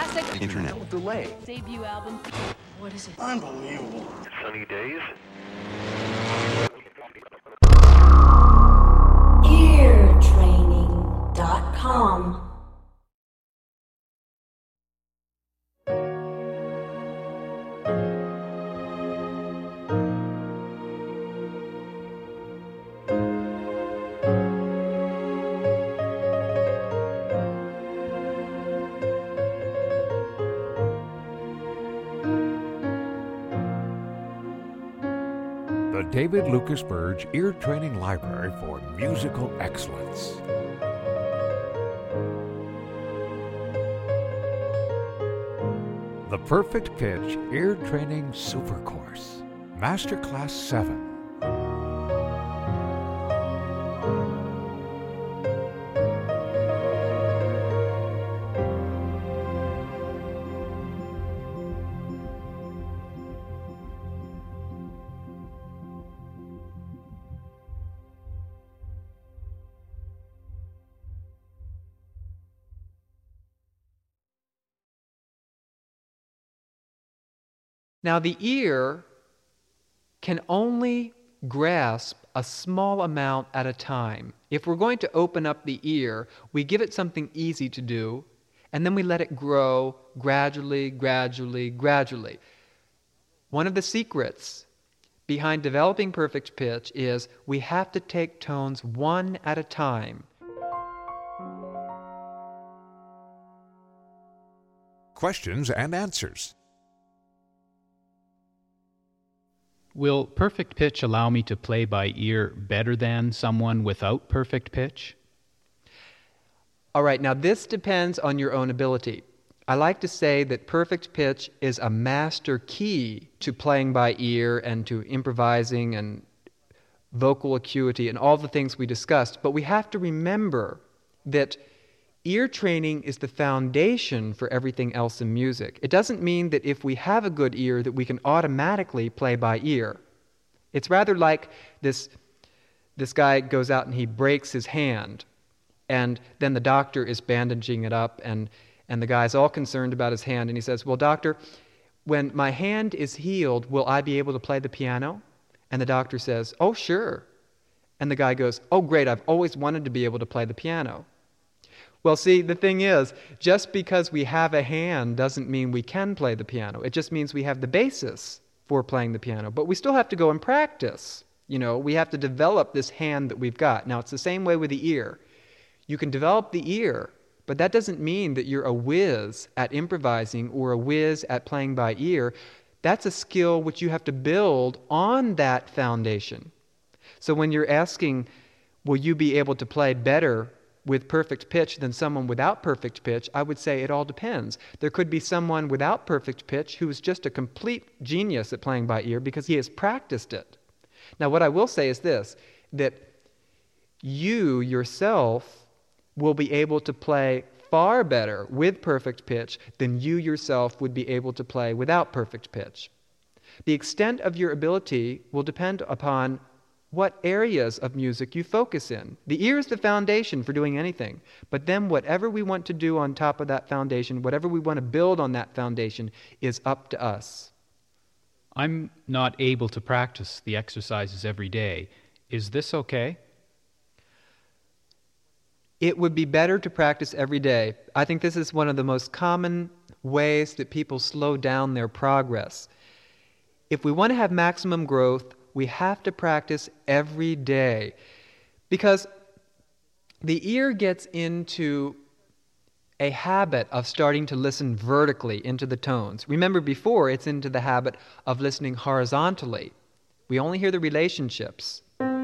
classic. Internet with delay. Debut album. What is it? Unbelievable. Sunny days. eartraining.com. The David Lucas Burge Ear Training Library for Musical Excellence. The Perfect Pitch Ear Training Super Course, Masterclass 7. Now, the ear can only grasp a small amount at a time. If we're going to open up the ear, we give it something easy to do, and then we let it grow gradually, gradually, gradually. One of the secrets behind developing perfect pitch is we have to take tones one at a time. Questions and answers. Will perfect pitch allow me to play by ear better than someone without perfect pitch? All right, now this depends on your own ability. I like to say that perfect pitch is a master key to playing by ear and to improvising and vocal acuity and all the things we discussed. But we have to remember that ear training is the foundation for everything else in music. It doesn't mean that if we have a good ear that we can automatically play by ear. It's rather like this guy goes out and he breaks his hand, and then the doctor is bandaging it up, and the guy's all concerned about his hand, and he says, "Well, doctor, when my hand is healed, will I be able to play the piano?" And the doctor says, "Oh, sure." And the guy goes, "Oh, great, I've always wanted to be able to play the piano." Well, see, the thing is, just because we have a hand doesn't mean we can play the piano. It just means we have the basis for playing the piano. But we still have to go and practice. You know, we have to develop this hand that we've got. Now, it's the same way with the ear. You can develop the ear, but that doesn't mean that you're a whiz at improvising or a whiz at playing by ear. That's a skill which you have to build on that foundation. So when you're asking, will you be able to play better with perfect pitch than someone without perfect pitch, I would say it all depends. There could be someone without perfect pitch who is just a complete genius at playing by ear because he has practiced it. Now, what I will say is this, that you yourself will be able to play far better with perfect pitch than you yourself would be able to play without perfect pitch. The extent of your ability will depend upon what areas of music you focus in. The ear is the foundation for doing anything, but then whatever we want to do on top of that foundation, whatever we want to build on that foundation, is up to us. I'm not able to practice the exercises every day. Is this okay? It would be better to practice every day. I think this is one of the most common ways that people slow down their progress. If we want to have maximum growth, we have to practice every day, because the ear gets into a habit of starting to listen vertically into the tones. Remember, before it's into the habit of listening horizontally. We only hear the relationships.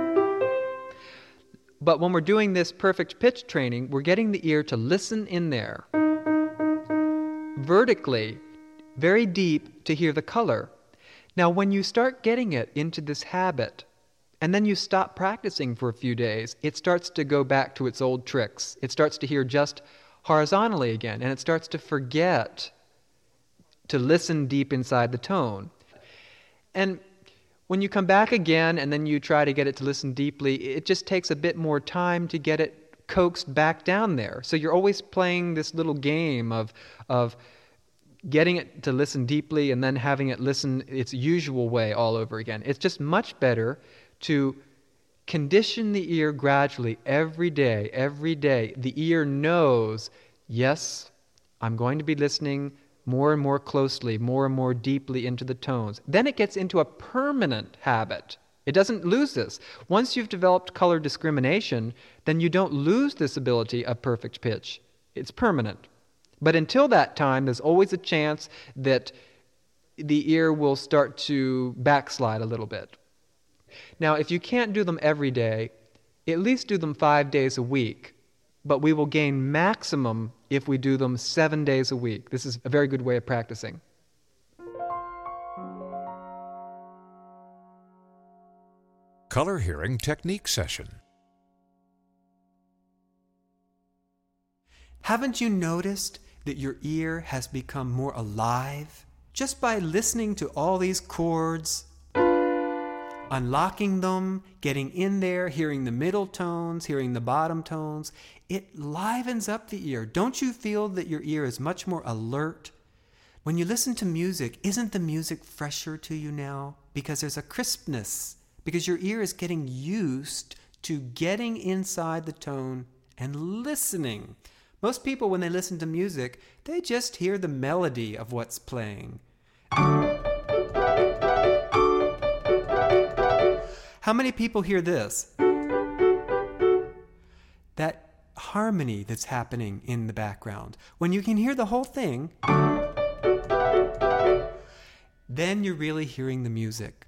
But when we're doing this perfect pitch training, we're getting the ear to listen in there vertically, very deep, to hear the color. Now, when you start getting it into this habit, and then you stop practicing for a few days, it starts to go back to its old tricks. It starts to hear just horizontally again, and it starts to forget to listen deep inside the tone. And when you come back again, and then you try to get it to listen deeply, it just takes a bit more time to get it coaxed back down there. So you're always playing this little game of getting it to listen deeply and then having it listen its usual way all over again. It's just much better to condition the ear gradually every day, every day. The ear knows, yes, I'm going to be listening more and more closely, more and more deeply into the tones. Then it gets into a permanent habit. It doesn't lose this. Once you've developed color discrimination, then you don't lose this ability of perfect pitch. It's permanent. But until that time, there's always a chance that the ear will start to backslide a little bit. Now, if you can't do them every day, at least do them 5 days a week. But we will gain maximum if we do them 7 days a week. This is a very good way of practicing. Color Hearing Technique Session. Haven't you noticed that your ear has become more alive just by listening to all these chords, unlocking them, getting in there, hearing the middle tones, hearing the bottom tones? It livens up the ear. Don't you feel that your ear is much more alert? When you listen to music, isn't the music fresher to you now? Because there's a crispness, because your ear is getting used to getting inside the tone and listening. Most people, when they listen to music, they just hear the melody of what's playing. How many people hear this? That harmony that's happening in the background. When you can hear the whole thing, then you're really hearing the music.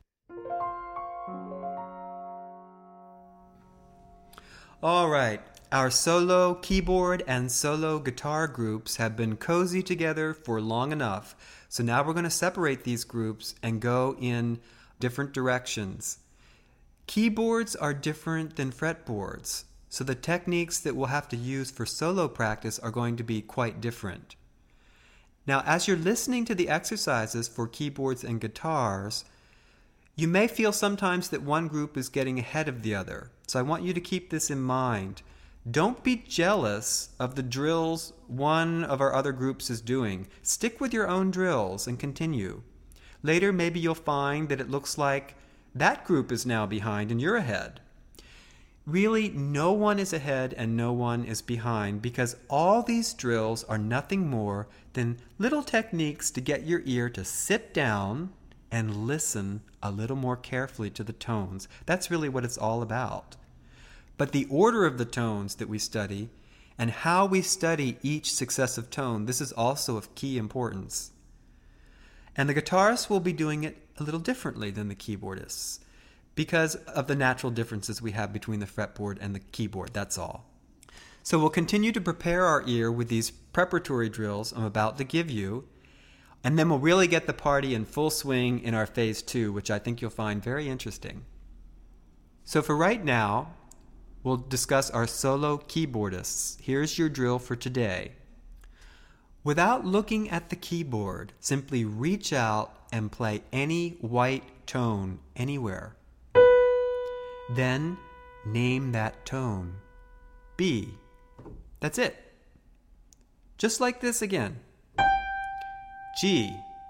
All right. Our solo keyboard and solo guitar groups have been cozy together for long enough. So now we're going to separate these groups and go in different directions. Keyboards are different than fretboards, so the techniques that we'll have to use for solo practice are going to be quite different. Now, as you're listening to the exercises for keyboards and guitars, you may feel sometimes that one group is getting ahead of the other. So I want you to keep this in mind. Don't be jealous of the drills one of our other groups is doing. Stick with your own drills and continue. Later, maybe you'll find that it looks like that group is now behind and you're ahead. Really, no one is ahead and no one is behind, because all these drills are nothing more than little techniques to get your ear to sit down and listen a little more carefully to the tones. That's really what it's all about. But the order of the tones that we study and how we study each successive tone, this is also of key importance. And the guitarists will be doing it a little differently than the keyboardists because of the natural differences we have between the fretboard and the keyboard, that's all. So we'll continue to prepare our ear with these preparatory drills I'm about to give you, and then we'll really get the party in full swing in our phase 2, which I think you'll find very interesting. So for right now, we'll discuss our solo keyboardists. Here's your drill for today. Without looking at the keyboard, simply reach out and play any white tone anywhere. Then name that tone. B. That's it. Just like this again. G.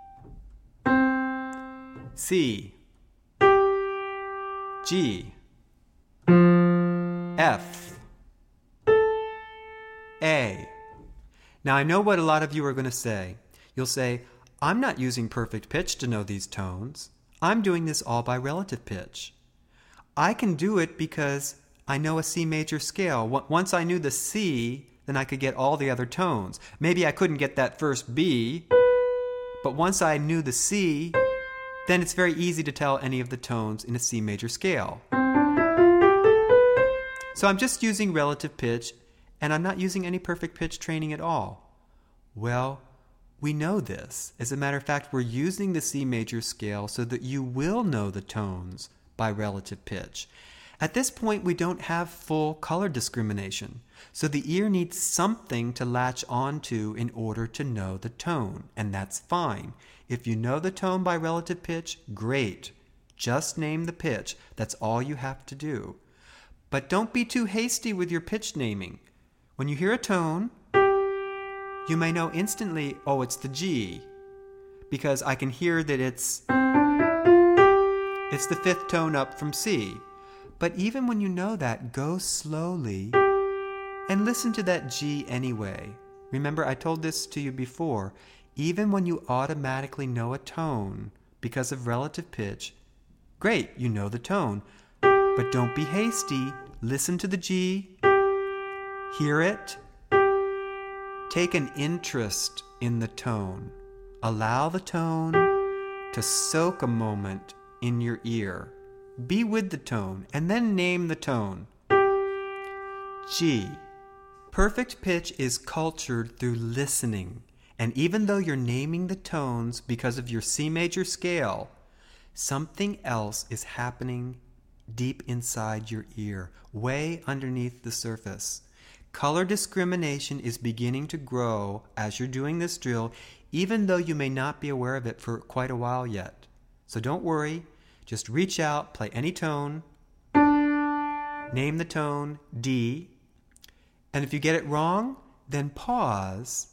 C. G. F. A. Now I know what a lot of you are going to say. You'll say, I'm not using perfect pitch to know these tones. I'm doing this all by relative pitch. I can do it because I know a C major scale. Once I knew the C, then I could get all the other tones. Maybe I couldn't get that first B, but once I knew the C, then it's very easy to tell any of the tones in a C major scale. So I'm just using relative pitch, and I'm not using any perfect pitch training at all. Well, we know this. As a matter of fact, we're using the C major scale so that you will know the tones by relative pitch. At this point, we don't have full color discrimination, so the ear needs something to latch onto in order to know the tone, and that's fine. If you know the tone by relative pitch, great. Just name the pitch. That's all you have to do. But don't be too hasty with your pitch naming. When you hear a tone, you may know instantly, oh, it's the G, because I can hear that it's the fifth tone up from C. But even when you know that, go slowly and listen to that G anyway. Remember, I told this to you before. Even when you automatically know a tone because of relative pitch, great, you know the tone. But don't be hasty. Listen to the G. Hear it. Take an interest in the tone. Allow the tone to soak a moment in your ear. Be with the tone and then name the tone. G. Perfect pitch is cultured through listening. And even though you're naming the tones because of your C major scale, something else is happening deep inside your ear, way underneath the surface. Color discrimination is beginning to grow as you're doing this drill, even though you may not be aware of it for quite a while yet. So don't worry, just reach out, play any tone, name the tone D, and if you get it wrong, then pause.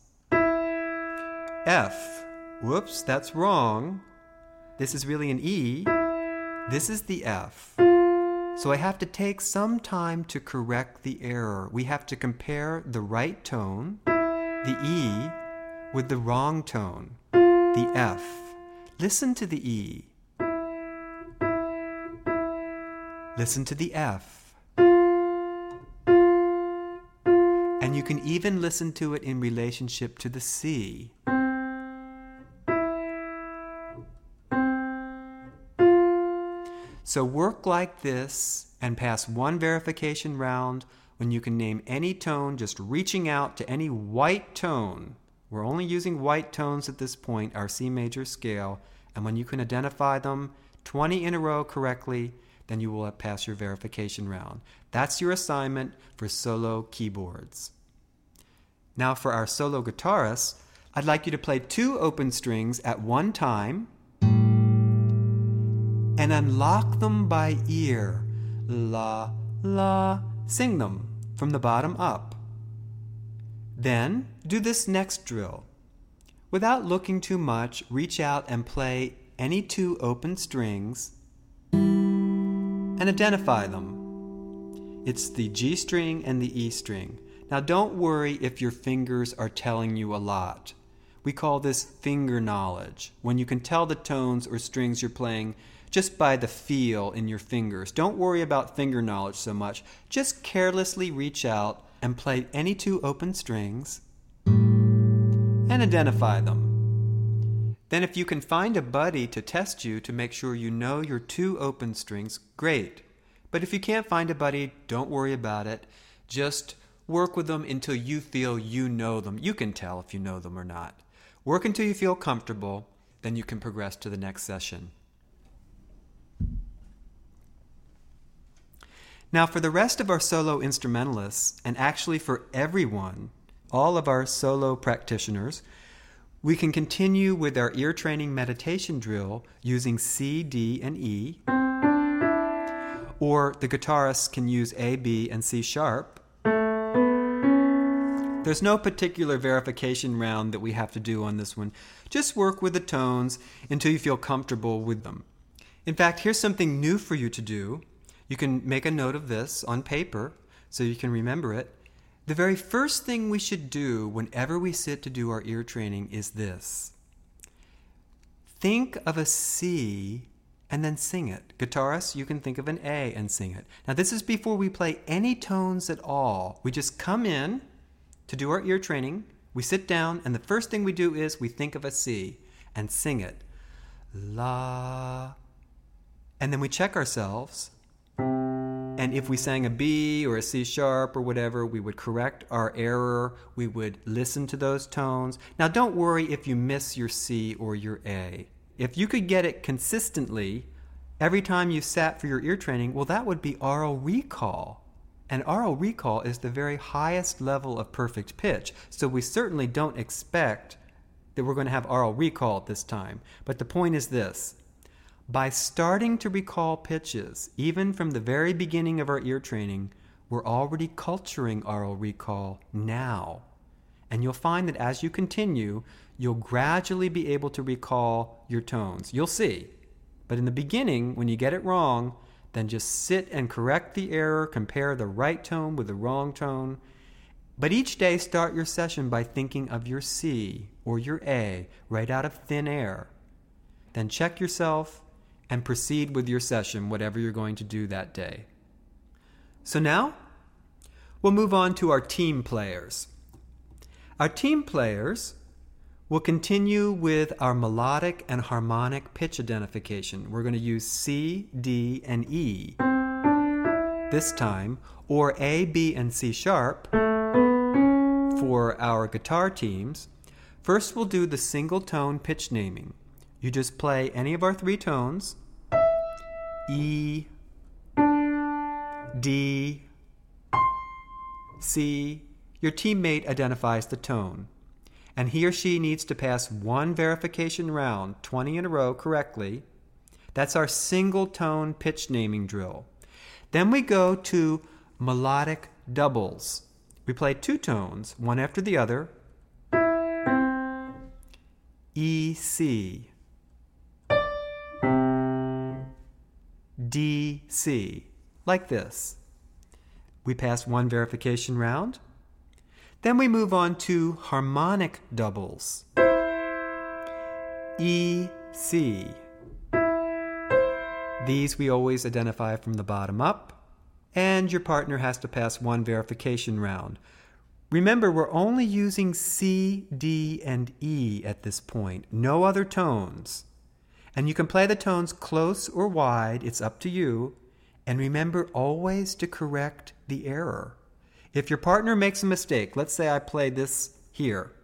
F. Whoops, that's wrong. This is really an E. This is the F. So I have to take some time to correct the error. We have to compare the right tone, the E, with the wrong tone, the F. Listen to the E. Listen to the F. And you can even listen to it in relationship to the C. So work like this and pass one verification round when you can name any tone, just reaching out to any white tone. We're only using white tones at this point, our C major scale, and when you can identify them 20 in a row correctly, then you will pass your verification round. That's your assignment for solo keyboards. Now for our solo guitarists, I'd like you to play 2 open strings at one time and unlock them by ear. La, la, sing them from the bottom up. Then do this next drill. Without looking too much, reach out and play any 2 open strings and identify them. It's the G string and the E string. Now don't worry if your fingers are telling you a lot. We call this finger knowledge, when you can tell the tones or strings you're playing just by the feel in your fingers. Don't worry about finger knowledge so much. Just carelessly reach out and play any 2 open strings and identify them. Then if you can find a buddy to test you to make sure you know your 2 open strings, great. But if you can't find a buddy, don't worry about it. Just work with them until you feel you know them. You can tell if you know them or not. Work until you feel comfortable, then you can progress to the next session. Now for the rest of our solo instrumentalists, and actually for everyone, all of our solo practitioners, we can continue with our ear training meditation drill using C, D, and E, or the guitarists can use A, B, and C sharp. There's no particular verification round that we have to do on this one. Just work with the tones until you feel comfortable with them. In fact, here's something new for you to do. You can make a note of this on paper so you can remember it. The very first thing we should do whenever we sit to do our ear training is this. Think of a C and then sing it. Guitarists, you can think of an A and sing it. Now this is before we play any tones at all. We just come in to do our ear training. We sit down and the first thing we do is we think of a C and sing it. La. And then we check ourselves. And if we sang a B or a C sharp or whatever, we would correct our error. We would listen to those tones. Now don't worry if you miss your C or your A. If you could get it consistently every time you sat for your ear training, well, that would be aural recall. And aural recall is the very highest level of perfect pitch. So we certainly don't expect that we're going to have aural recall at this time. But the point is this. By starting to recall pitches, even from the very beginning of our ear training, we're already culturing aural recall now. And you'll find that as you continue, you'll gradually be able to recall your tones. You'll see. But in the beginning, when you get it wrong, then just sit and correct the error, compare the right tone with the wrong tone. But each day, start your session by thinking of your C or your A right out of thin air. Then check yourself and proceed with your session, whatever you're going to do that day. So now, we'll move on to our team players. Our team players will continue with our melodic and harmonic pitch identification. We're going to use C, D, and E this time, or A, B, and C sharp for our guitar teams. First, we'll do the single tone pitch naming. You just play any of our 3 tones, E, D, C. Your teammate identifies the tone, and he or she needs to pass 1 verification round, 20 in a row, correctly. That's our single tone pitch naming drill. Then we go to melodic doubles. We play 2 tones, one after the other. E, C. D, C. Like this. We pass 1 verification round. Then we move on to harmonic doubles. E, C. These we always identify from the bottom up, and your partner has to pass 1 verification round. Remember, we're only using C, D, and E at this point, no other tones. And you can play the tones close or wide, it's up to you. And remember always to correct the error. If your partner makes a mistake, let's say I play this here,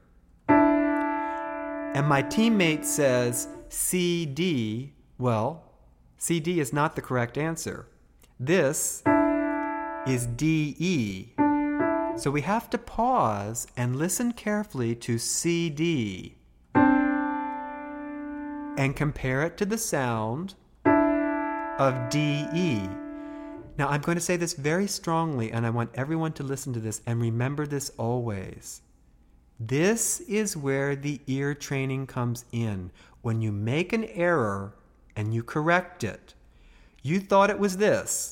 and my teammate says C, D, well, C, D is not the correct answer. This is D, E. So we have to pause and listen carefully to C, D and compare it to the sound of D, E. Now, I'm going to say this very strongly, and I want everyone to listen to this and remember this always. This is where the ear training comes in. When you make an error and you correct it, you thought it was this,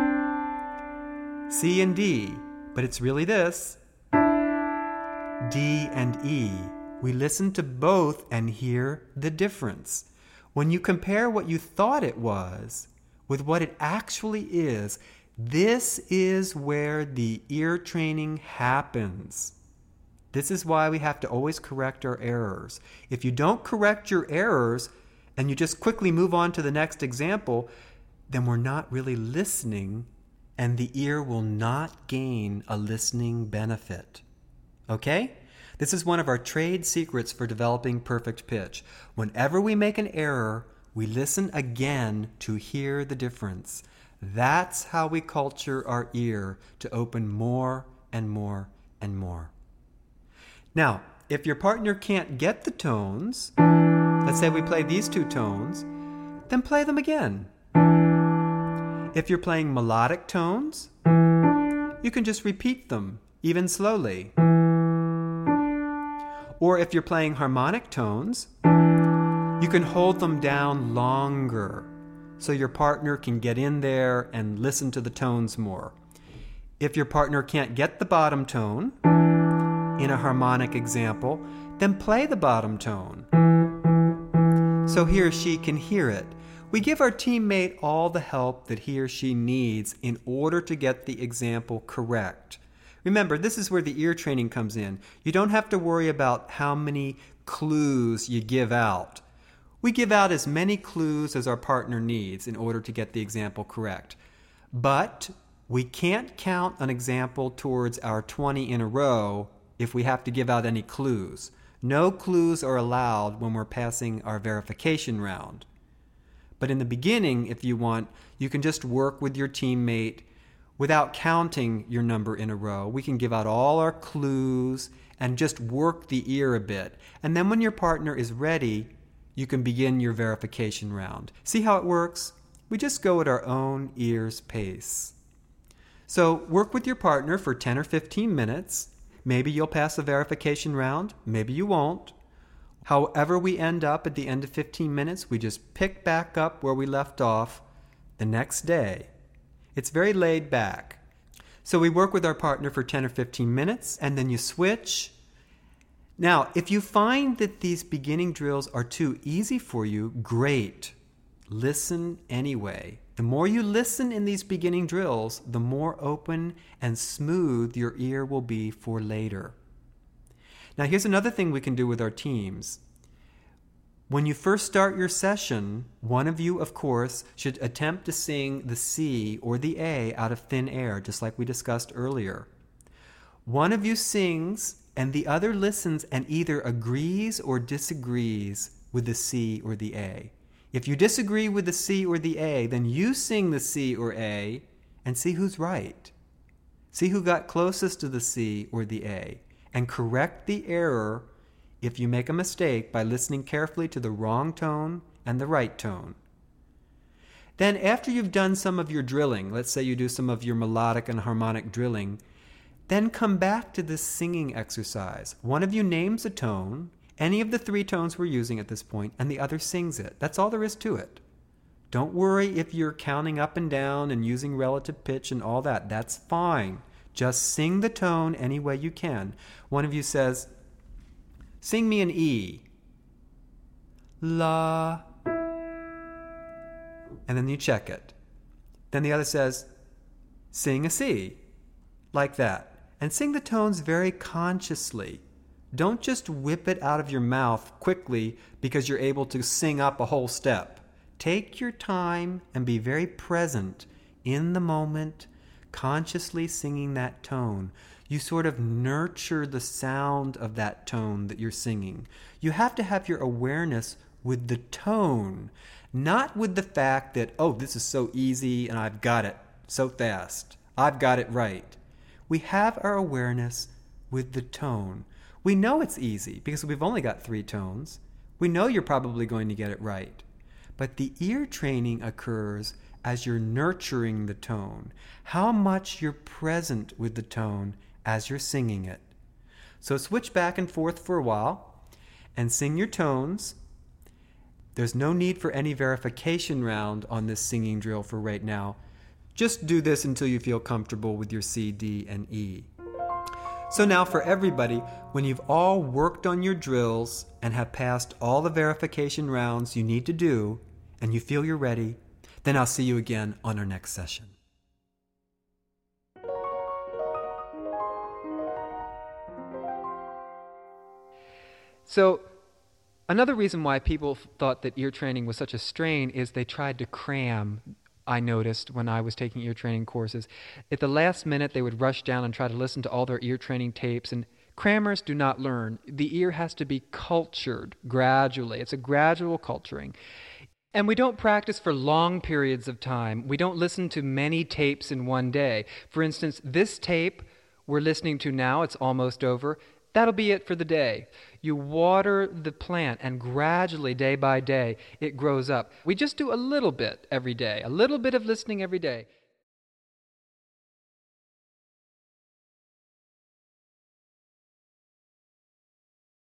C and D, but it's really this, D and E. We listen to both and hear the difference. When you compare what you thought it was with what it actually is, this is where the ear training happens. This is why we have to always correct our errors. If you don't correct your errors and you just quickly move on to the next example, then we're not really listening, and the ear will not gain a listening benefit. Okay? This is one of our trade secrets for developing perfect pitch. Whenever we make an error, we listen again to hear the difference. That's how we culture our ear to open more and more and more. Now, if your partner can't get the tones, let's say we play these 2 tones, then play them again. If you're playing melodic tones, you can just repeat them, even slowly. Or if you're playing harmonic tones, you can hold them down longer so your partner can get in there and listen to the tones more. If your partner can't get the bottom tone in a harmonic example, then play the bottom tone so he or she can hear it. We give our teammate all the help that he or she needs in order to get the example correct. Remember, this is where the ear training comes in. You don't have to worry about how many clues you give out. We give out as many clues as our partner needs in order to get the example correct. But we can't count an example towards our 20 in a row if we have to give out any clues. No clues are allowed when we're passing our verification round. But in the beginning, if you want, you can just work with your teammate without counting your number in a row. We can give out all our clues and just work the ear a bit. And then when your partner is ready, you can begin your verification round. See how it works? We just go at our own ear's pace. So work with your partner for 10 or 15 minutes. Maybe you'll pass the verification round, maybe you won't. However we end up at the end of 15 minutes, we just pick back up where we left off the next day. It's very laid back. So we work with our partner for 10 or 15 minutes, and then you switch. Now, if you find that these beginning drills are too easy for you, great. Listen anyway. The more you listen in these beginning drills, the more open and smooth your ear will be for later. Now, here's another thing we can do with our teams. When you first start your session, one of you, of course, should attempt to sing the C or the A out of thin air, just like we discussed earlier. One of you sings, and the other listens and either agrees or disagrees with the C or the A. If you disagree with the C or the A, then you sing the C or A and see who's right. See who got closest to the C or the A, and correct the error if you make a mistake by listening carefully to the wrong tone and the right tone. Then after you've done some of your drilling, let's say you do some of your melodic and harmonic drilling, then come back to this singing exercise. One of you names a tone, any of the 3 tones we're using at this point, and the other sings it. That's all there is to it. Don't worry if you're counting up and down and using relative pitch and all that. That's fine. Just sing the tone any way you can. One of you says, sing me an E. La. And then you check it. Then the other says, sing a C. Like that. And sing the tones very consciously. Don't just whip it out of your mouth quickly because you're able to sing up a whole step. Take your time and be very present in the moment, consciously singing that tone. You sort of nurture the sound of that tone that you're singing. You have to have your awareness with the tone, not with the fact that, oh, this is so easy and I've got it so fast. I've got it right. We have our awareness with the tone. We know it's easy because we've only got 3 tones. We know you're probably going to get it right. But the ear training occurs as you're nurturing the tone, how much you're present with the tone as you're singing it. So switch back and forth for a while and sing your tones. There's no need for any verification round on this singing drill for right now. Just do this until you feel comfortable with your C, D, and E. So now for everybody, when you've all worked on your drills and have passed all the verification rounds you need to do, and you feel you're ready, then I'll see you again on our next session. So, another reason why people thought that ear training was such a strain is they tried to cram. I noticed when I was taking ear training courses. At the last minute, they would rush down and try to listen to all their ear training tapes, and crammers do not learn. The ear has to be cultured gradually. It's a gradual culturing. And we don't practice for long periods of time. We don't listen to many tapes in one day. For instance, this tape we're listening to now, it's almost over. That'll be it for the day. You water the plant, and gradually, day by day, it grows up. We just do a little bit every day, a little bit of listening every day.